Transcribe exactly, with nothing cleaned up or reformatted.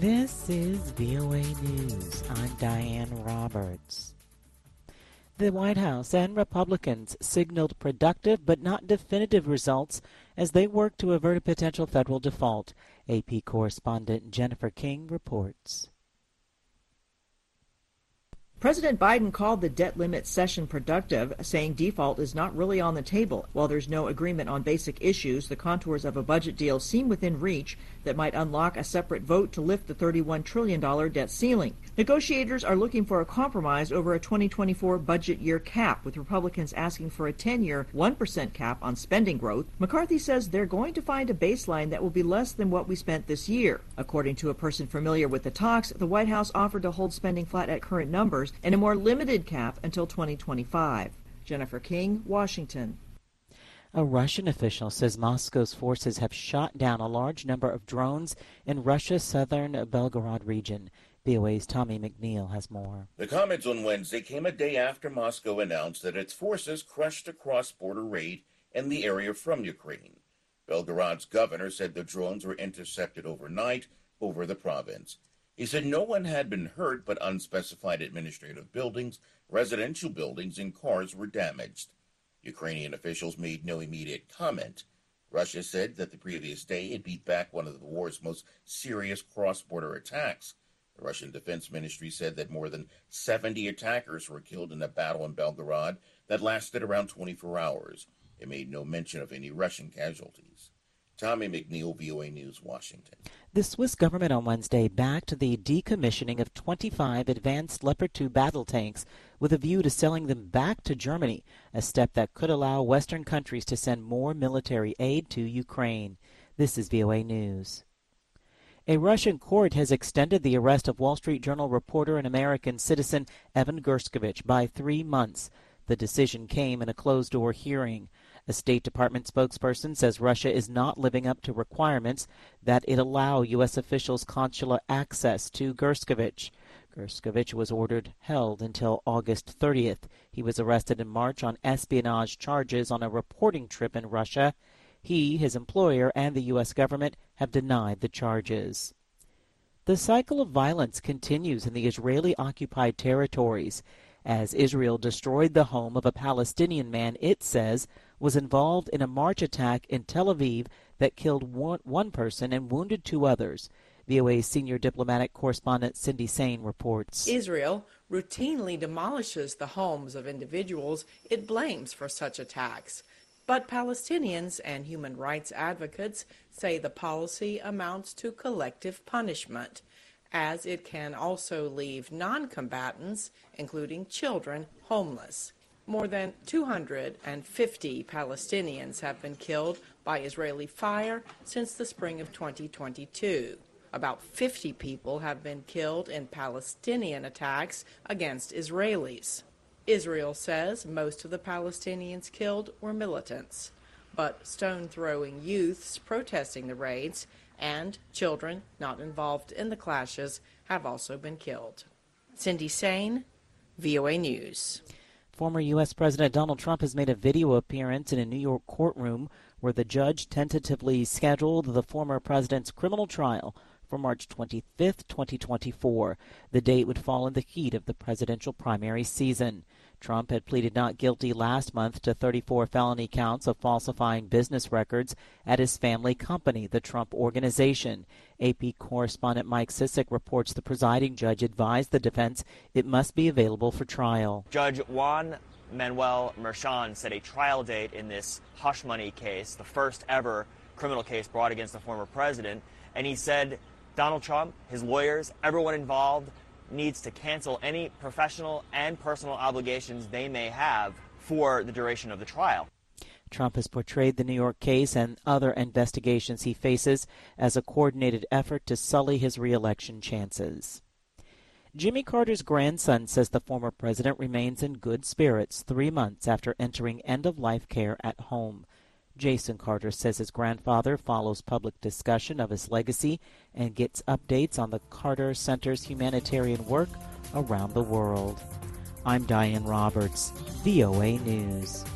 This is V O A News. I'm Diane Roberts. The White House and Republicans signaled productive but not definitive results as they work to avert a potential federal default. A P correspondent Jennifer King reports. President Biden called the debt limit session productive, saying default is not really on the table. While there's no agreement on basic issues, the contours of a budget deal seem within reach that might unlock a separate vote to lift the thirty-one trillion dollars debt ceiling. Negotiators are looking for a compromise over a twenty twenty-four budget year cap, with Republicans asking for a ten-year one percent cap on spending growth. McCarthy says they're going to find a baseline that will be less than what we spent this year. According to a person familiar with the talks, the White House offered to hold spending flat at current numbers and a more limited cap until twenty twenty-five. Jennifer King, Washington. A Russian official says Moscow's forces have shot down a large number of drones in Russia's southern Belgorod region. V O A's Tommy McNeil has more. The comments on Wednesday came a day after Moscow announced that its forces crushed a cross-border raid in the area from Ukraine. Belgorod's governor said the drones were intercepted overnight over the province. He said no one had been hurt, but unspecified administrative buildings, residential buildings, and cars were damaged. Ukrainian officials made no immediate comment. Russia said that the previous day it beat back one of the war's most serious cross-border attacks. The Russian Defense Ministry said that more than seventy attackers were killed in a battle in Belgorod that lasted around twenty-four hours. It made no mention of any Russian casualties. Tommy McNeil, V O A News, Washington. The Swiss government on Wednesday backed the decommissioning of twenty-five advanced Leopard two battle tanks with a view to selling them back to Germany, a step that could allow Western countries to send more military aid to Ukraine. This is V O A News. A Russian court has extended the arrest of Wall Street Journal reporter and American citizen Evan Gershkovich by three months. The decision came in a closed-door hearing. A State Department spokesperson says Russia is not living up to requirements that it allow U S officials consular access to Gershkovich. Gershkovich was ordered held until August thirtieth. He was arrested in March on espionage charges on a reporting trip in Russia. He, his employer, and the U S government have denied the charges. The cycle of violence continues in the Israeli-occupied territories as Israel destroyed the home of a Palestinian man it says was involved in a March attack in Tel Aviv that killed one, one person and wounded two others. V O A's senior diplomatic correspondent Cindy Sain reports. Israel routinely demolishes the homes of individuals it blames for such attacks. But Palestinians and human rights advocates say the policy amounts to collective punishment, as it can also leave non-combatants, including children, homeless. More than two hundred fifty Palestinians have been killed by Israeli fire since the spring of twenty twenty-two. About fifty people have been killed in Palestinian attacks against Israelis. Israel says most of the Palestinians killed were militants, but stone-throwing youths protesting the raids and children not involved in the clashes have also been killed. Cindy Sain, V O A News. Former U S President Donald Trump has made a video appearance in a New York courtroom where the judge tentatively scheduled the former president's criminal trial for March twenty-fifth, twenty twenty-four. The date would fall in the heat of the presidential primary season. Trump had pleaded not guilty last month to thirty-four felony counts of falsifying business records at his family company, the Trump Organization. A P correspondent Mike Sisek reports the presiding judge advised the defense it must be available for trial. Judge Juan Manuel Merchan set a trial date in this hush money case, the first ever criminal case brought against the former president, and he said Donald Trump, his lawyers, everyone involved needs to cancel any professional and personal obligations they may have for the duration of the trial. Trump has portrayed the New York case and other investigations he faces as a coordinated effort to sully his re-election chances. Jimmy Carter's grandson says the former president remains in good spirits three months after entering end-of-life care at home. Jason Carter says his grandfather follows public discussion of his legacy and gets updates on the Carter Center's humanitarian work around the world. I'm Diane Roberts, V O A News.